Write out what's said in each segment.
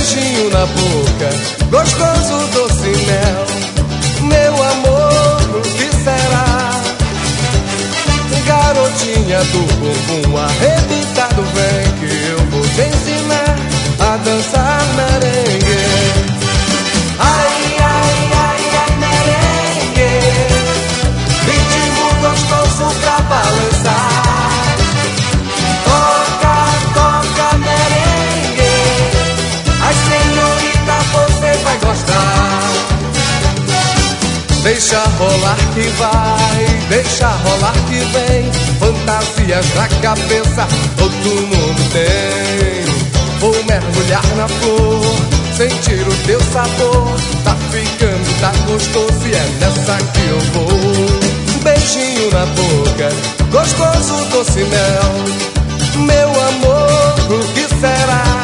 beijinho na boca, gostoso doce mel. Meu amor, o que será? Garotinha do bumbum arrebitado, vem que eu vou te ensinar a dançar merengue. Ai, ai, ai, ai, merengue, ritmo gostoso pra balançar. Toca, toca merengue, ai senhorita, você vai gostar. Deixa rolar que vai, deixa rolar que vem. Fantasias na cabeça todo mundo tem. Vou mergulhar na flor, sentir o teu sabor. Tá ficando, tá gostoso e é nessa que eu vou. Beijinho na boca, gostoso doce mel. Meu amor, o que será?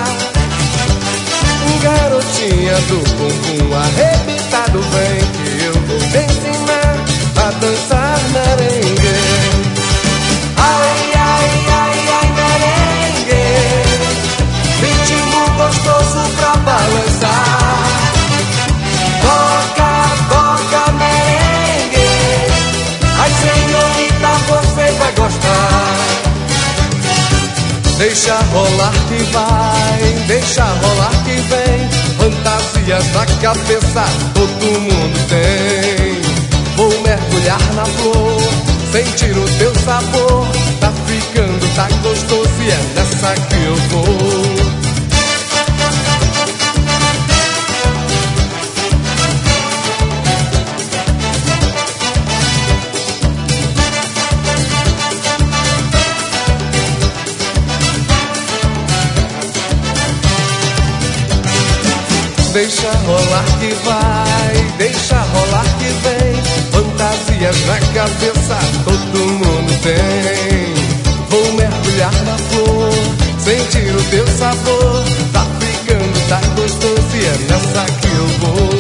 Garotinha do bumbum arrebitado, vem que eu vou te ensinar a dançar merengue. Ai, ai, ai, ai, merengue, ritmo gostoso pra balançar. Toca, toca merengue, ai senhorita, você vai gostar. Deixa rolar que vai, deixa rolar que vem. Fantasias na cabeça todo mundo tem. Vou mergulhar na flor, sentir o teu sabor. Tá ficando, tá gostoso e é nessa que eu vou. Deixa rolar que vai, deixa rolar que vem. Fantasias na cabeça todo mundo tem. Vou mergulhar na flor, sentir o teu sabor. Tá ficando, tá gostoso e é nessa que eu vou.